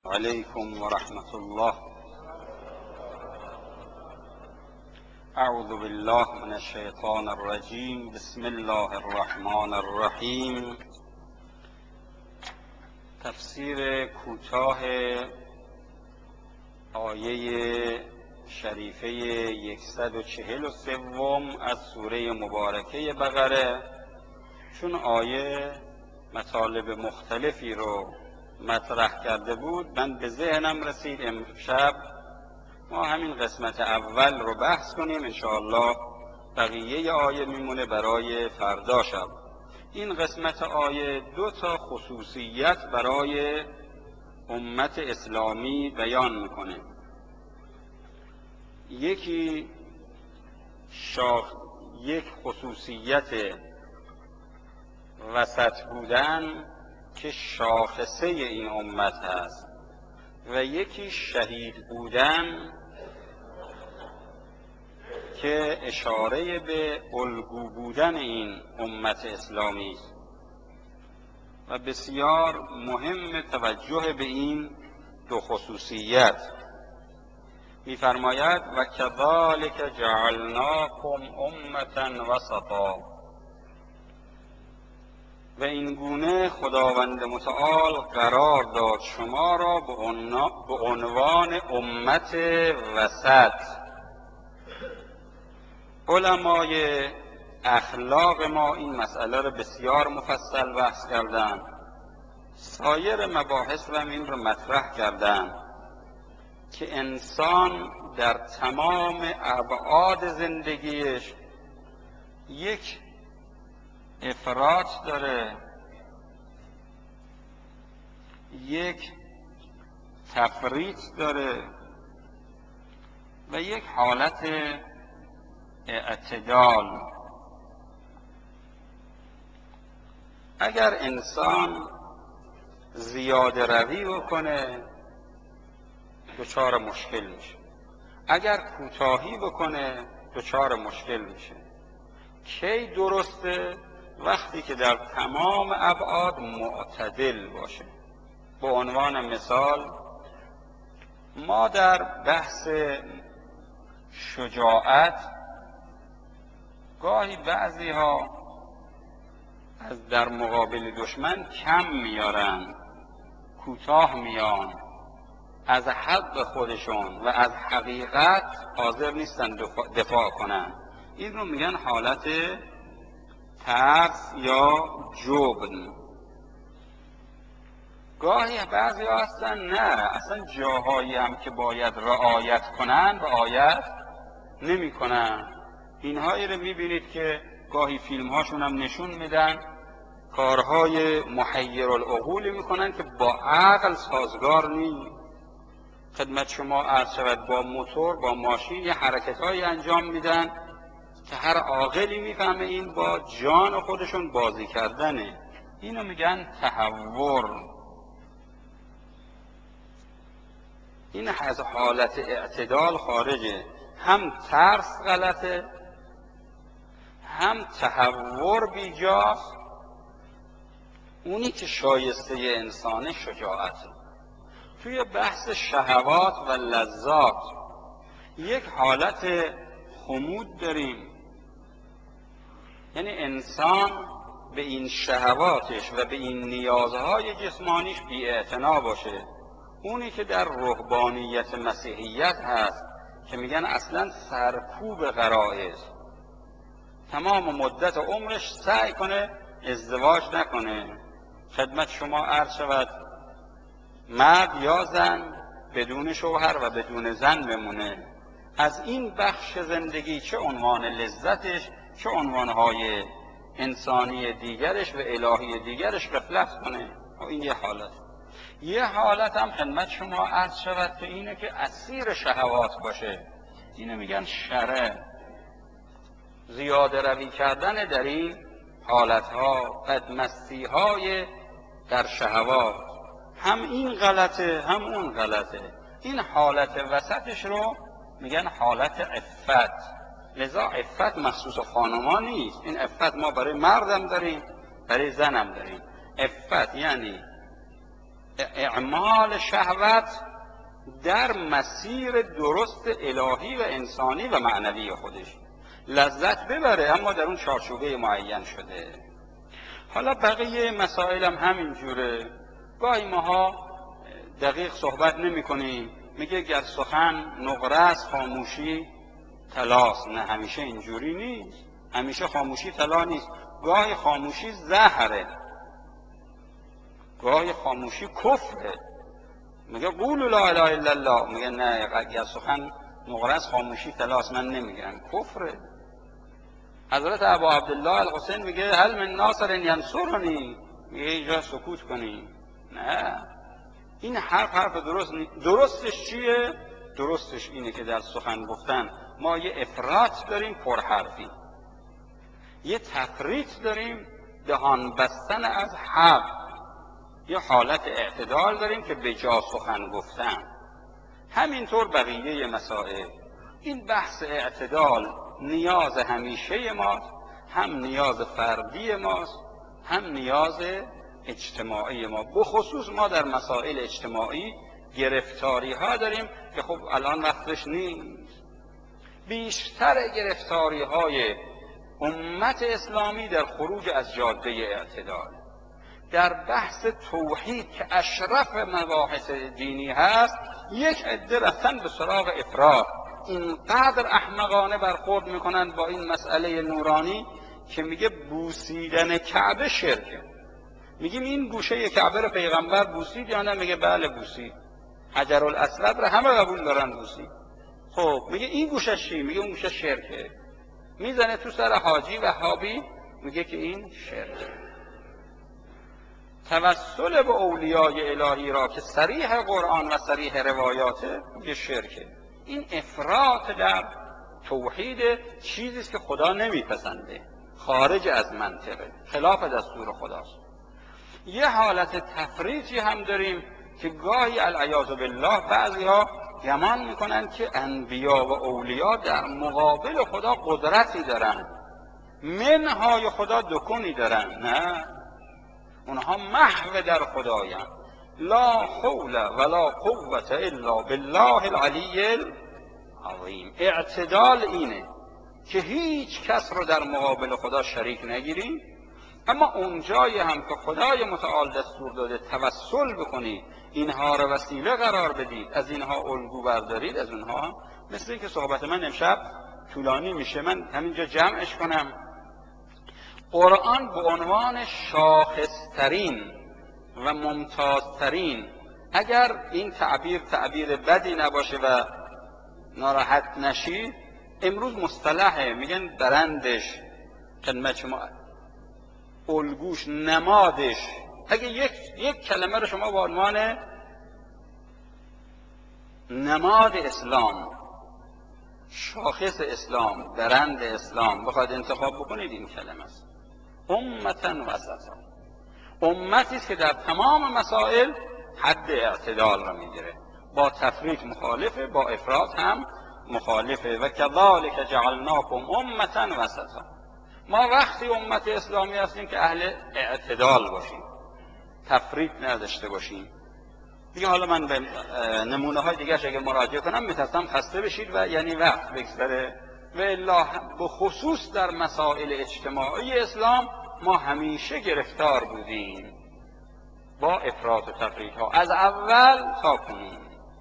علیکم و رحمت الله. اعوذ بالله من الشیطان الرجیم. بسم الله الرحمن الرحیم. تفسیر کوتاه آیه شریفه 143 از سوره مبارکه بقره. چون آیه مطالب مختلفی رو مطرح کرده بود، من به ذهنم رسید امشب ما همین قسمت اول رو بحث کنیم. انشاءالله بقیه آیه میمونه برای فردا شب. این قسمت آیه 2 خصوصیت برای امت اسلامی بیان میکنه. یک خصوصیت وسط بودن که شاخصه این امت هست و یکی شهید بودن که اشاره به الگو بودن این امت اسلامی است و بسیار مهم توجه به این دو خصوصیت. می‌فرماید و کذالک جعلناکم امة وسطا، و این گونه خداوند متعال قرار داد شما را به عنوان امت وسط. علمای اخلاق ما این مسئله را بسیار مفصل بحث کردند، سایر مباحث را این را مطرح کردند که انسان در تمام ابعاد زندگیش یک افراط داره، یک تفریط داره و یک حالت اعتدال. اگر انسان زیاده روی بکنه دچار مشکل میشه، اگر کوتاهی بکنه دچار مشکل میشه. کی درسته؟ وقتی که در تمام ابعاد معتدل باشه. به عنوان مثال ما در بحث شجاعت گاهی بعضی ها از در مقابل دشمن کم میارن، کوتاه میان، از حق خودشون و از حقیقت حاضر نیستن دفاع کنن. این رو میگن حالت ترس یا جبن. گاهی بعضی ها هستن نه، اصلا جاهایی هم که باید رعایت کنن رعایت نمی کنن. اینهایی رو میبینید که گاهی فیلم هاشون هم نشون میدن، کارهای محیر العقولی میکنن که با عقل سازگار نیست. خدمت شما عرض شود با موتور با ماشین یه حرکتهایی انجام میدن که هر عاقلی میفهمه این با جان خودشون بازی کردنه. اینو میگن تهور. این از حالت اعتدال خارجه. هم ترس غلطه، هم تهور بیجاست. اونی که شایسته انسان شجاعته. توی بحث شهوات و لذات یک حالت خمود داریم، یعنی انسان به این شهواتش و به این نیازهای جسمانیش بی‌اعتنا باشه. اونی که در رهبانیت مسیحیت هست که میگن اصلا سرکوب غرایز، تمام مدت عمرش سعی کنه ازدواج نکنه. خدمت شما عرض شود مرد یا زن بدون شوهر و بدون زن بمونه. از این بخش زندگی چه عنوان لذتش چه عنوانهای انسانی دیگرش و الهی دیگرش غفلت کنه. این یه حالت. یه حالت هم خدمت شما عرض شود که اینه که اسیر شهوات باشه. اینو میگن شره. زیاده روی کردن در این حالتها، بدمستیهای در شهوات. هم این غلطه هم اون غلطه. این حالت وسطش رو میگن حالت عفت. لذا عفت مخصوص خانمان نیست. این عفت ما برای مردم داریم، برای زنم داریم. عفت یعنی اعمال شهوت در مسیر درست الهی و انسانی و معنوی خودش لذت ببره، اما در اون چارچوبه معین شده. حالا بقیه مسائل هم همینجوره. گاهی ماها دقیق صحبت نمی کنیم، میگه گر سخن نقره است خاموشی طلاست. نه، همیشه اینجوری نیست، همیشه خاموشی طلا نیست. گاهی خاموشی زهره، گاهی خاموشی کفره. میگه قولوا لا اله الا الله، میگه نه گر سخن نقره است خاموشی طلاست، من نمیگم، کفره. حضرت ابا عبدالله الحسین میگه هل من ناصر ینصرنی، میگه اینجا سکوت کنی. نه، این حرف درستش چیه؟ درستش اینه که در سخن گفتن ما یه افراط داریم، پرحرفی، یه تفریط داریم، دهان بستن از حق، یه حالت اعتدال داریم که به جا سخن گفتن. همینطور بقیه مسائل. این بحث اعتدال نیاز همیشه ماست، هم نیاز فردی ماست، هم نیاز اجتماعی ما. بخصوص ما در مسائل اجتماعی گرفتاری ها داریم که خب الان وقتش نیست. بیشتر گرفتاری های امت اسلامی در خروج از جاده اعتدال، در بحث توحید که اشرف مباحث دینی هست، یک عده رفتن به سراغ افراط. اینقدر احمقانه برخورد میکنن با این مسئله نورانی که میگه بوسیدن کعبه شرکه. میگیم این گوشه کعبه رو پیغمبر بوسید یا نه؟ میگه بله بوسید. حجر الاسود رو همه قبول دارن بوسید. خب میگه این گوشه چی؟ میگه اون گوشه شرکه. میزنه تو سر حاجی وهابی، میگه که این شرکه. توسل به اولیای الهی را که صریح قرآن و صریح روایاته، میگه شرکه. این افراط در توحید چیزی است که خدا نمیپسنده، خارج از منطقه، خلاف دستور خداست. یه حالت تفریطی هم داریم که گاهی العیاذ بالله بعضی‌ها گمان میکنن که انبیا و اولیا در مقابل خدا قدرتی دارن، منهای خدا دکونی دارن. نه، اونها محو در خدایند. لا حول ولا قوة الا بالله العلی العظیم. اعتدال اینه که هیچ کس رو در مقابل خدا شریک نگیریم، اما اونجایی هم که خدای متعال دستور داده توسل بکنید، اینها رو وسیله قرار بدید، از اینها الگو بردارید، از اونها. مثل که صحبت من امشب طولانی میشه، من همینجا جمعش کنم. قرآن به عنوان شاخصترین و ممتازترین، اگر این تعبیر بدی نباشه و ناراحت نشید، امروز مصطلحه، میگن برندش، خدمت شما الگوش، نمادش. اگه یک کلمه رو شما با عنوان نماد اسلام، شاخص اسلام، برند اسلام بخواید انتخاب بکنید، این کلمه است: امتن وسطا. امتی است که در تمام مسائل حد اعتدال را میگیره، با تفریط مخالفه، با افراط هم مخالفه. و کذالک جعلناکم امتن وسطا. ما وقتی امت اسلامی هستیم که اهل اعتدال باشیم، تفریط نداشته باشیم. دیگه حالا من به نمونه های دیگه اگه مراجعه کنم میترسم خسته بشید و یعنی وقت بگذره. و الا به خصوص در مسائل اجتماعی اسلام ما همیشه گرفتار بودیم با افراط و تفریط ها، از اول تا کنون،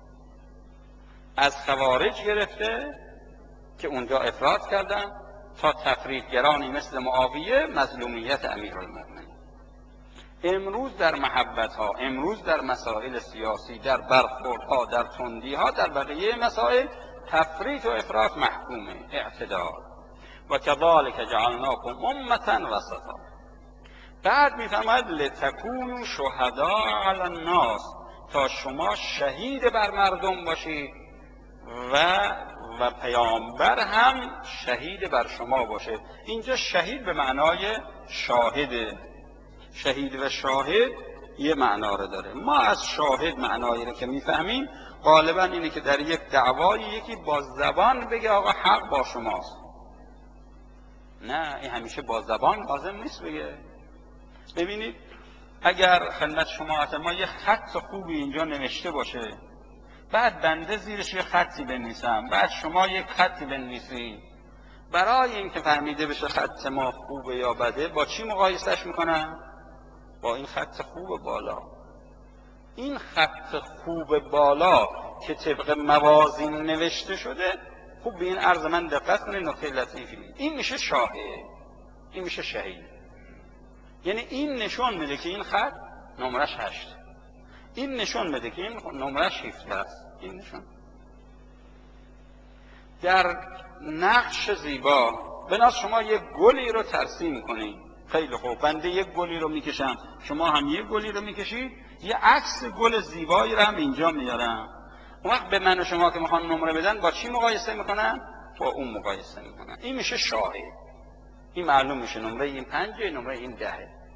از خوارج گرفته که اونجا افراط کردن تا تفریطگرانی مثل معاویه مظلومیت امیرالمؤمنین. امروز در محبت ها، امروز در مسائل سیاسی، در برخورد ها، در تندی ها، در بقیه مسائل تفریط و افراط محکومه، اعتدال. و کذالک جعلناکم امة وسطا. بعد میفرماید لتکونوا شهداء علی الناس، تا شما شهید بر مردم باشید و پیامبر هم شهید بر شما باشه. اینجا شهید به معنای شاهده. شهید و شاهد یه معنا رو داره. ما از شاهد معنایی رو که میفهمیم غالبا اینه که در یک دعوایی یکی با زبان بگه آقا حق با شماست. نه، این همیشه با زبان لازم نیست بگه. ببینید اگر خدمت شما ما یه خط خوبی اینجا نوشته باشه، بعد بنده زیرش یه خطی بنویسم، بعد شما یک خطی بنویسی، برای اینکه فهمیده بشه خط ما خوبه یا بده با چی مقایسهش میکنن؟ با این خط خوب بالا. این خط خوب بالا که طبق موازین نوشته شده، خوب به این عرض من دقت کنید، نکته لطیفی، این میشه شاهد، این میشه شهید. یعنی این نشون میده که این خط نمرش 8، این نشون میده که این نمرش 17 است. این نشون در نقش زیبا بناس شما یک گلی رو ترسیم کنید، خیلی خوب، بنده یک گلی رو میکشم، شما هم یک گلی رو میکشید، یه عکس گل زیبایی رو هم اینجا میارم. اون وقت به من و شما که میخوان نمره بدن با چی مقایسه میکنن؟ با اون مقایسه میکنن. این میشه شاهد. این معلوم میشه نمره این 5، نمره این 10.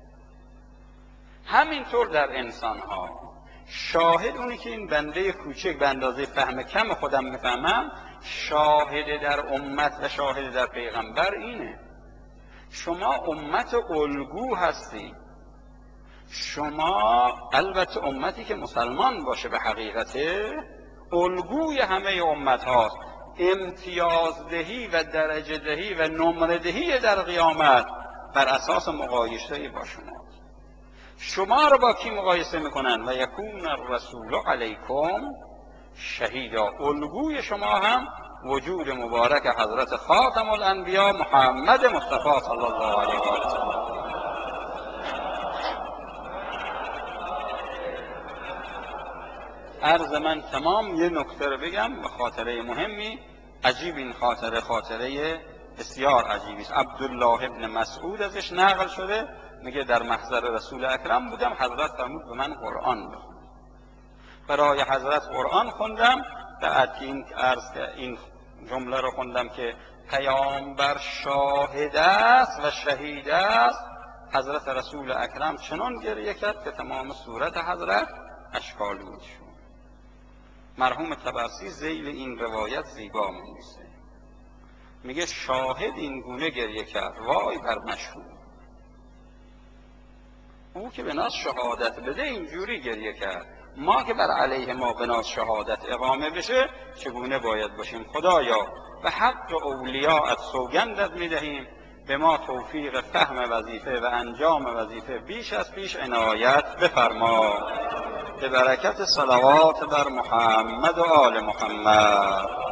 همینطور در انسان ها شاهد اونی که این بنده کوچک به اندازه فهم کم خودم میفهمم، شاهد در امت و شاهد در پیغمبر اینه. شما امت الگو هستی، شما البته امتی که مسلمان باشه به حقیقته الگوی همه امت هاست. امتیازدهی و درجه دهی و نمره دهی در قیامت بر اساس مقایسه با شما. شما رو با کی مقایسه میکنن؟ و یکون الرسول علیکم شهیدا. الگوی شما هم وجود مبارک حضرت خاتم الانبیا محمد مصطفی صلی الله علیه و سلم. عرض من تمام. یه نکته رو بگم به خاطره مهمی، عجیب، این خاطره بسیار عجیبی است. عبدالله ابن مسعود ازش نقل شده، میگه در محضر رسول اکرم بودم، حضرت فرمود به من قرآن بخون. برای حضرت قرآن خوندم، بعد که این جمله رو خوندم که پیامبر شاهد است و شهید است، حضرت رسول اکرم چنان گریه کرد که تمام صورت حضرت اشک‌آلود شد. مرحوم طبرسی ذیل این روایت زیبا می‌نویسه، میگه شاهد این گونه گریه کرد وای بر مشهود. او که به ناز شهادت بده اینجوری گریه کرد، ما که بر علیه ما به ناز شهادت اقامه بشه چگونه باید باشیم؟ خدایا به حق اولیاءت سوگندت میدهیم، به ما توفیق فهم وظیفه و انجام وظیفه بیش از پیش عنایت بفرما. به برکت صلوات بر محمد و آل محمد.